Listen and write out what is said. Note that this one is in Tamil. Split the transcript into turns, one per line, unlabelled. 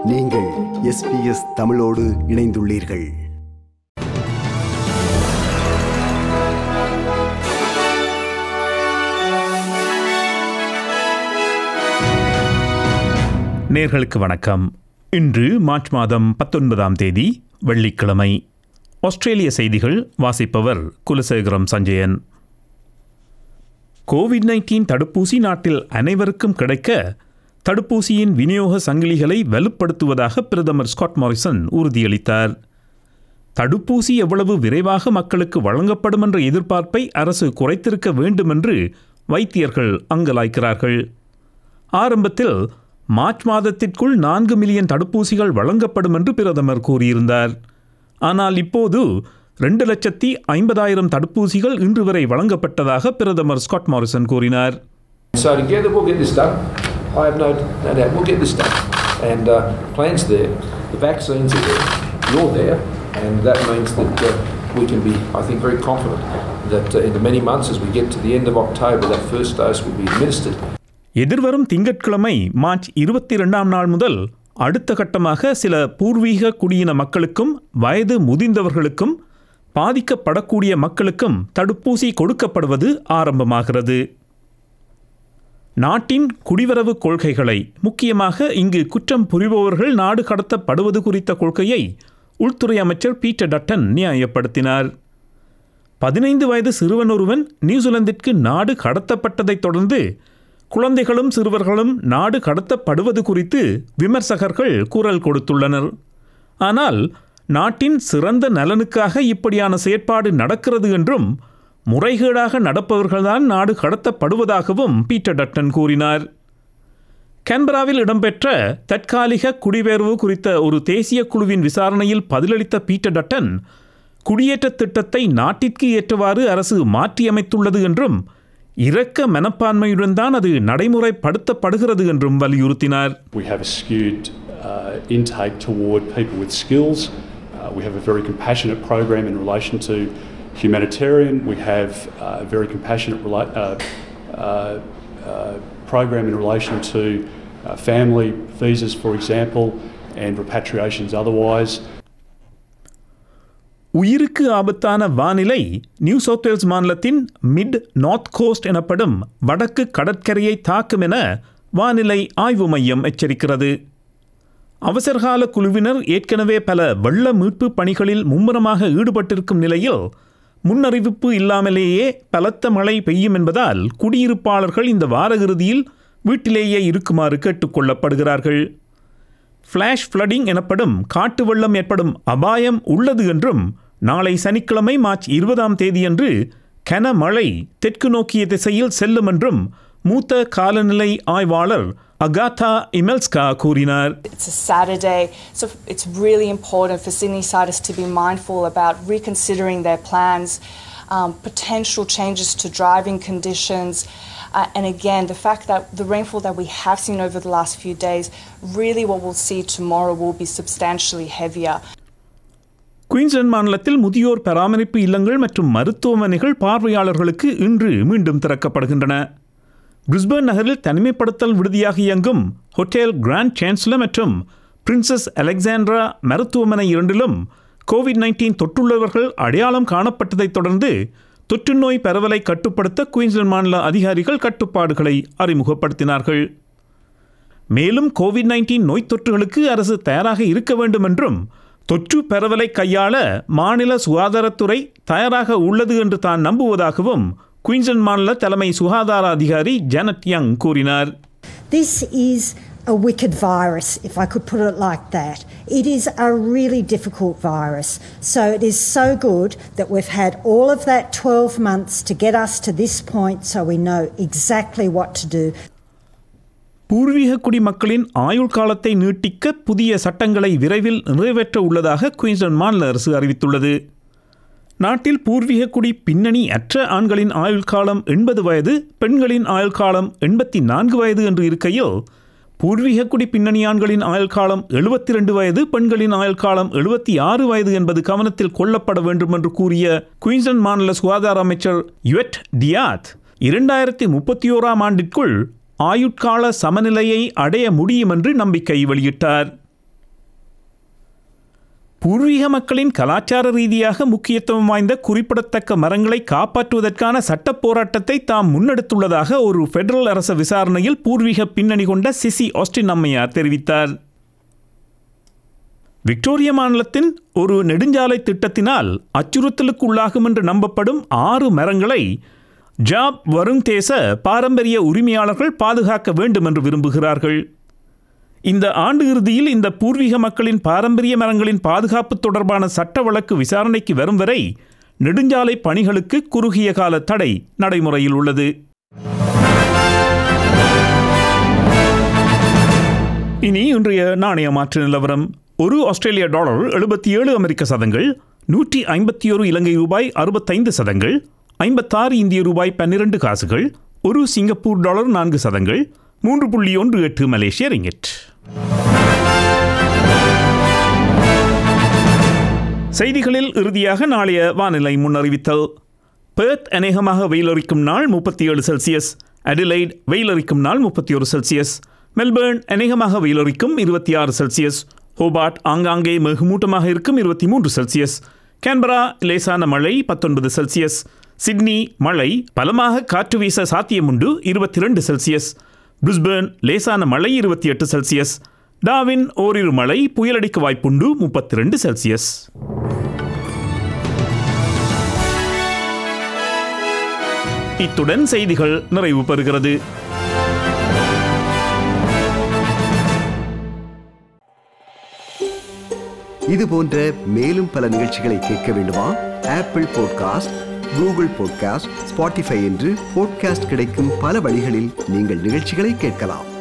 நீங்கள் SBS தமிழோடு இணைந்துள்ளீர்கள்.
நேர்களுக்கு வணக்கம். இன்று மார்ச் மாதம் 19ஆம் தேதி வெள்ளிக்கிழமை. ஆஸ்திரேலிய செய்திகள் வாசிப்பவர் குலசேகரம் சஞ்சயன். கோவிட்-19 தடுப்பூசி நாட்டில் அனைவருக்கும் கிடைக்க தடுப்பூசியின் விநியோக சங்கிலிகளை வலுப்படுத்துவதாக பிரதமர் ஸ்காட் மாரிசன் உறுதியளித்தார். தடுப்பூசி எவ்வளவு விரைவாக மக்களுக்கு வழங்கப்படும் என்ற எதிர்பார்ப்பை அரசு குறைத்திருக்க வேண்டும் என்று வைத்தியர்கள் அங்கலாய்க்கிறார்கள். ஆரம்பத்தில் மார்ச் மாதத்திற்குள் 4 மில்லியன் தடுப்பூசிகள் வழங்கப்படும் என்று பிரதமர் கூறியிருந்தார். ஆனால் இப்போது 2,50,000 தடுப்பூசிகள் இன்று வரை வழங்கப்பட்டதாக பிரதமர் ஸ்காட் மாரிசன் கூறினார்.
So together we'll get this done. I have no doubt we'll get this done. And plans there, the vaccines are there, you're there, and that means that we can be, I think, very confident that in the many months as we get to the end of October, that first dose will be administered.
எதிர்வரும் திங்கட்கிழமை மார்ச் 22ஆம் நாள் முதல் அடுத்த கட்டமாக சில பூர்வீக குடியின மக்களுக்கும் வயது முதிர்ந்தவர்களுக்கும் பாதிக்கப்படக்கூடிய மக்களுக்கும் தடுப்பூசி கொடுக்கப்படுவது ஆரம்பமாகிறது. நாட்டின் குடிவரவு கொள்கைகளை, முக்கியமாக இங்கு குற்றம் புரிபவர்கள் நாடு கடத்தப்படுவது குறித்த கொள்கையை உள்துறை அமைச்சர் பீட்டர் டட்டன் நியாயப்படுத்தினார். 15 வயது சிறுவன் ஒருவன் நியூசிலாந்திற்கு நாடு கடத்தப்பட்டதைத் தொடர்ந்து குழந்தைகளும் சிறுவர்களும் நாடு கடத்தப்படுவது குறித்து விமர்சகர்கள் குரல் கொடுத்துள்ளனர். ஆனால் நாட்டின் சிறந்த நலனுக்காக இப்படியான செயற்பாடு நடக்கிறது என்றும் முறைகேடாக நடப்பவர்கள்தான் நாடு கடத்தப்படுவதாகவும் பீட்டர் டட்டன் கூறினார். கேன்பராவில் இடம்பெற்ற தற்காலிக குடிபெயர்வு குறித்த ஒரு தேசிய குழுவின் விசாரணையில் பதிலளித்த பீட்டர் டட்டன், குடியேற்ற திட்டத்தை நாட்டிற்கு ஏற்றவாறு அரசு மாற்றியமைத்துள்ளது என்றும் இரக்க மனப்பான்மையுடன் தான் அது நடைமுறைப்படுத்தப்படுகிறது என்றும் வலியுறுத்தினார்.
We have a skewed intake toward people with skills. We have a very compassionate program in relation to humanitarian. We have a very compassionate program in relation to family visas, for example, and repatriations otherwise.
உயிருக்கு ஆபத்தான வானிலை நியூ சவுத் வேல்ஸ் மாநிலத்தின் மிட் நார்த் கோஸ்ட் எனப்படும் வடக்கு கடற்கரையை தாக்கும் என வானிலை ஆய்வு மையம் எச்சரிக்கிறது. அவசரகால குழுவினர் ஏற்கனவே பல வெள்ள மீட்பு பணிகளில் மும்முரமாக ஈடுபட்டிருக்கும் நிலையில் முன்னறிவிப்பு இல்லாமலேயே பலத்த மழை பெய்யும் என்பதால் குடியிருப்பாளர்கள் இந்த வார இறுதியில் வீட்டிலேயே இருக்குமாறு கேட்டுக்கொள்ளப்படுகிறார்கள். ஃப்ளாஷ் ஃப்ளடிங் எனப்படும் காட்டு வெள்ளம் ஏற்படும் அபாயம் உள்ளது என்றும் நாளை சனிக்கிழமை மார்ச் 20ஆம் தேதியன்று கனமழை தெற்கு நோக்கிய திசையில் செல்லும் என்றும் மூத்த காலநிலை ஆய்வாளர் அகாத்தா இமெல்ஸ்கா கூறினார்.
It's a Saturday, so it's really important for Sydneysiders to be mindful about reconsidering their plans, potential changes to driving conditions, and again, the fact that the rainfall that we have seen over the last few days, really what we'll see tomorrow will be substantially heavier.
Queensland மாநிலத்தில் முதியோர் பராமரிப்பு இல்லங்கள் மற்றும் மருத்துவமனைகள் பார்வையாளர்களுக்கு இன்று மீண்டும் திறக்கப்படுகின்றன. பிரிஸ்பேர்ன் நகரில் தனிமைப்படுத்தல் விடுதியாக இயங்கும் ஹோட்டல் கிராண்ட் சான்சலர் மற்றும் பிரின்சஸ் அலெக்சாண்ட்ரா மருத்துவமனை இரண்டிலும் கோவிட்-19 தொற்றுள்ளவர்கள் அடையாளம் காணப்பட்டதைத் தொடர்ந்து தொற்று நோய் பரவலை கட்டுப்படுத்த குயின்ஸ்லாந்து மாநில அதிகாரிகள் கட்டுப்பாடுகளை அறிமுகப்படுத்தினார்கள். மேலும் கோவிட்-19 நோய் தொற்றுகளுக்கு அரசு தயாராக இருக்க வேண்டும் என்றும் தொற்று பரவலை கையாள மாநில சுகாதாரத்துறை தயாராக உள்ளது என்று தான் நம்புவதாகவும் குயின்ஸ்லாந்து மாநில தலைமை சுகாதார அதிகாரி ஜானட் யங் கூறினார்.
This is a wicked virus, if I could put it like that. It is a really difficult virus. So it is so good that we've had all of that 12 months to get us to this point so we know exactly what to do.
பூர்வீக குடிமக்களின் ஆயுள் காலத்தை நீட்டிக்க புதிய சட்டங்களை விரைவில் நிறைவேற்ற உள்ளதாக குயின்ஸ்லாந்து மாநில அரசு அறிவித்துள்ளது. நாட்டில் பூர்வீக குடி பின்னணி அற்ற ஆண்களின் ஆயுள் காலம் 80 வயது, பெண்களின் ஆயுள் காலம் 84 வயது என்று இருக்கையில், பூர்வீக குடி பின்னணி ஆண்களின் ஆயுள் காலம் 72 வயது, பெண்களின் ஆயுள் காலம் 76 வயது என்பது கவனத்தில் கொள்ளப்பட வேண்டும் என்று கூறிய குயின்ஸ்லாந்து மாநில சுகாதார அமைச்சர் யுவெட் டியாத் 2031ஆம் ஆண்டிற்குள் ஆயுட்கால சமநிலையை அடைய முடியும் என்று நம்பிக்கை வெளியிட்டார். பூர்வீக மக்களின் கலாச்சார ரீதியாக முக்கியத்துவம் வாய்ந்த குறிப்பிடத்தக்க மரங்களை காப்பாற்றுவதற்கான சட்டப் போராட்டத்தை தாம் முன்னெடுத்துள்ளதாக ஒரு பெடரல் அரச விசாரணையில் பூர்வீக பின்னணி கொண்ட சிசி ஆஸ்டின் அம்மையார் தெரிவித்தார். விக்டோரியா மாநிலத்தின் ஒரு நெடுஞ்சாலை திட்டத்தினால் அச்சுறுத்தலுக்கு உள்ளாகும் என்று நம்பப்படும் 6 மரங்களை ஜாப் வருங் தேச பாரம்பரிய உரிமையாளர்கள் பாதுகாக்க வேண்டும் என்று விரும்புகிறார்கள். இந்த ஆண்டு இறுதியில் இந்த பூர்வீக மக்களின் பாரம்பரிய மரங்களின் பாதுகாப்பு தொடர்பான சட்ட வழக்கு விசாரணைக்கு வரும் வரை நெடுஞ்சாலை பணிகளுக்கு குறுகிய கால தடை நடைமுறையில் உள்ளது. இனி இன்றைய நாணய மாற்று நிலவரம். ஒரு ஆஸ்திரேலிய டாலர் 77 அமெரிக்க சதங்கள், 151 இலங்கை ரூபாய் 65 சதங்கள், 56 இந்திய ரூபாய் 12 காசுகள், ஒரு சிங்கப்பூர் டாலர் 4 சதங்கள், 3.18 மலேசிய ரிங்கிட். செய்திகளில் இறுதியாக நாளைய வானிலை முன்னறிவித்தல். பெர்த் அநேகமாக வெயிலரிக்கும் நாள் 37 செல்சியஸ், அடிலைட் வெயிலரிக்கும் நாள் 31 செல்சியஸ், மெல்பர்ன் அநேகமாக வெயிலரிக்கும் 26 செல்சியஸ், ஹோபார்ட் ஆங்காங்கே மேகமூட்டமாக இருக்கும் 23 செல்சியஸ், கேன்பரா லேசான மழை 19 செல்சியஸ், சிட்னி மழை பலமாக காற்று வீச சாத்தியமுண்டு 22 செல்சியஸ், பிரிஸ்பேர்ன் லேசான மழை 28 செல்சியஸ், டார்வின் ஓரிரு மழை புயலடிக்க வாய்ப்புண்டு 32 செல்சியஸ். இத்துடன் செய்திகள் நிறைவு பெறுகிறது.
இது போன்ற மேலும் பல நிகழ்ச்சிகளை கேட்க வேண்டுமா? Apple podcast, Google podcast, Spotify என்று பாட்காஸ்ட் கிடைக்கும் பல வழிகளில் நீங்கள் நிகழ்ச்சிகளை கேட்கலாம்.